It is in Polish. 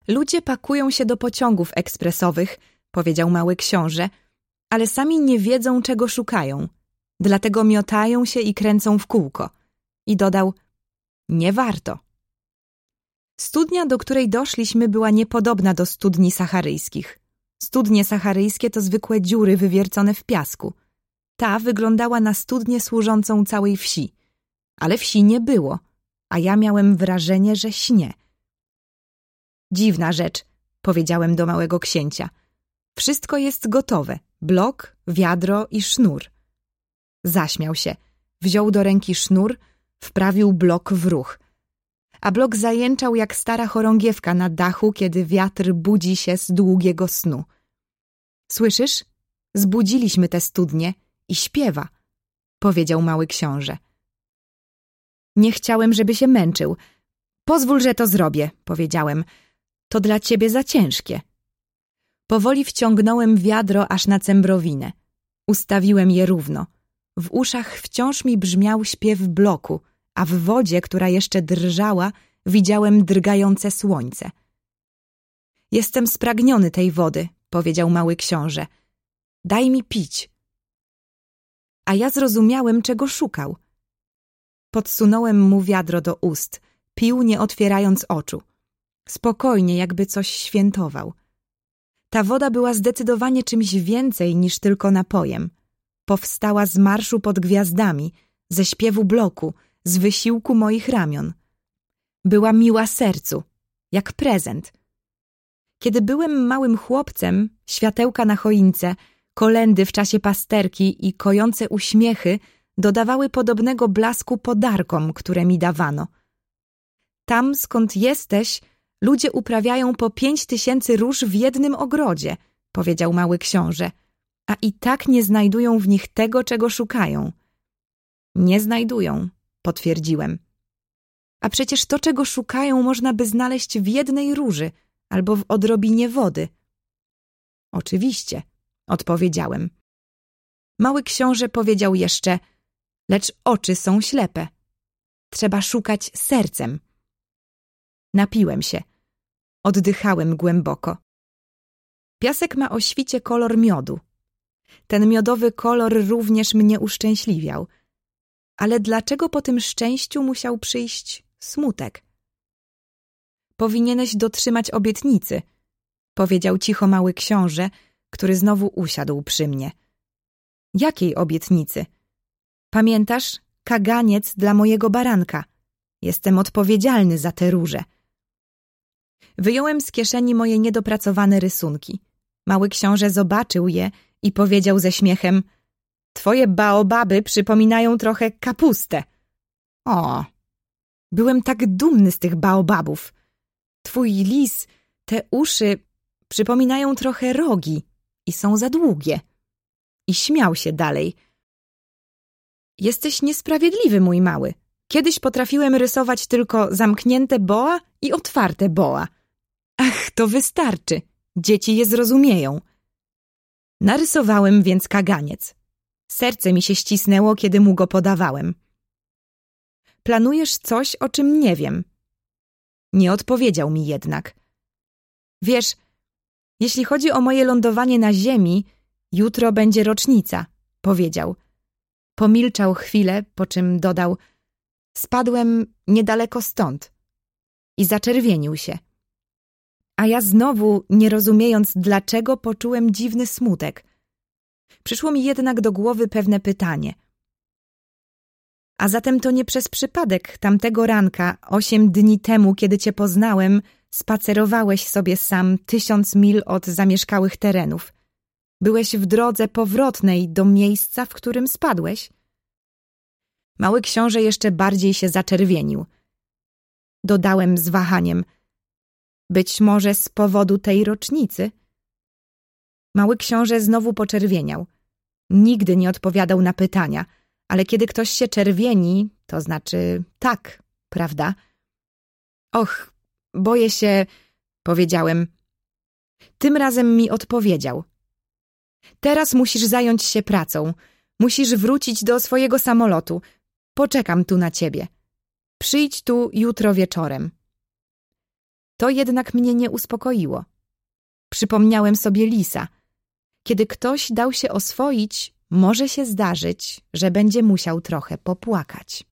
Ludzie pakują się do pociągów ekspresowych, powiedział mały książę, ale sami nie wiedzą, czego szukają. Dlatego miotają się i kręcą w kółko. I dodał, nie warto. Studnia, do której doszliśmy, była niepodobna do studni saharyjskich. Studnie saharyjskie to zwykłe dziury wywiercone w piasku. Ta wyglądała na studnię służącą całej wsi. Ale wsi nie było, a ja miałem wrażenie, że śnię. Dziwna rzecz, powiedziałem do małego księcia. Wszystko jest gotowe. Blok, wiadro i sznur. Zaśmiał się. Wziął do ręki sznur, wprawił blok w ruch. A blok zajęczał jak stara chorągiewka na dachu, kiedy wiatr budzi się z długiego snu. Słyszysz? Zbudziliśmy tę studnię i śpiewa, powiedział mały książę. Nie chciałem, żeby się męczył. Pozwól, że to zrobię, powiedziałem. To dla ciebie za ciężkie. Powoli wciągnąłem wiadro aż na cembrowinę. Ustawiłem je równo. W uszach wciąż mi brzmiał śpiew bloku, a w wodzie, która jeszcze drżała, widziałem drgające słońce. Jestem spragniony tej wody, powiedział mały książę. Daj mi pić. A ja zrozumiałem, czego szukał. Podsunąłem mu wiadro do ust. Pił, nie otwierając oczu. Spokojnie, jakby coś świętował. Ta woda była zdecydowanie czymś więcej niż tylko napojem. Powstała z marszu pod gwiazdami, ze śpiewu bloku, z wysiłku moich ramion. Była miła sercu, jak prezent. Kiedy byłem małym chłopcem, światełka na choince, kolędy w czasie pasterki i kojące uśmiechy dodawały podobnego blasku podarkom, które mi dawano. Tam, skąd jesteś, ludzie uprawiają po 5000 róż w jednym ogrodzie, powiedział mały książę, a i tak nie znajdują w nich tego, czego szukają. Nie znajdują, potwierdziłem. A przecież to, czego szukają, można by znaleźć w jednej róży albo w odrobinie wody. Oczywiście, odpowiedziałem. Mały książę powiedział jeszcze, lecz oczy są ślepe. Trzeba szukać sercem. Napiłem się. Oddychałem głęboko. Piasek ma o świcie kolor miodu. Ten miodowy kolor również mnie uszczęśliwiał. Ale dlaczego po tym szczęściu musiał przyjść smutek? Powinieneś dotrzymać obietnicy, powiedział cicho mały książę, który znowu usiadł przy mnie. Jakiej obietnicy? Pamiętasz, kaganiec dla mojego baranka. Jestem odpowiedzialny za te róże. Wyjąłem z kieszeni moje niedopracowane rysunki. Mały książę zobaczył je i powiedział ze śmiechem: twoje baobaby przypominają trochę kapustę. O, byłem tak dumny z tych baobabów. Twój lis, te uszy przypominają trochę rogi i są za długie. I śmiał się dalej. Jesteś niesprawiedliwy, mój mały. Kiedyś potrafiłem rysować tylko zamknięte boa i otwarte boa. Ach, to wystarczy. Dzieci je zrozumieją. Narysowałem więc kaganiec. Serce mi się ścisnęło, kiedy mu go podawałem. Planujesz coś, o czym nie wiem. Nie odpowiedział mi jednak. Wiesz, jeśli chodzi o moje lądowanie na ziemi, jutro będzie rocznica, powiedział. Pomilczał chwilę, po czym dodał: spadłem niedaleko stąd. I zaczerwienił się. A ja znowu, nie rozumiejąc dlaczego, poczułem dziwny smutek. Przyszło mi jednak do głowy pewne pytanie. A zatem to nie przez przypadek tamtego ranka, 8 dni temu, kiedy cię poznałem, spacerowałeś sobie sam 1000 mil od zamieszkałych terenów. Byłeś w drodze powrotnej do miejsca, w którym spadłeś? Mały książę jeszcze bardziej się zaczerwienił. Dodałem z wahaniem: być może z powodu tej rocznicy? Mały książę znowu poczerwieniał. Nigdy nie odpowiadał na pytania, ale kiedy ktoś się czerwieni, to znaczy tak, prawda? Och, boję się, powiedziałem. Tym razem mi odpowiedział. Teraz musisz zająć się pracą. Musisz wrócić do swojego samolotu. Poczekam tu na ciebie. Przyjdź tu jutro wieczorem. To jednak mnie nie uspokoiło. Przypomniałem sobie lisa. Kiedy ktoś dał się oswoić, może się zdarzyć, że będzie musiał trochę popłakać.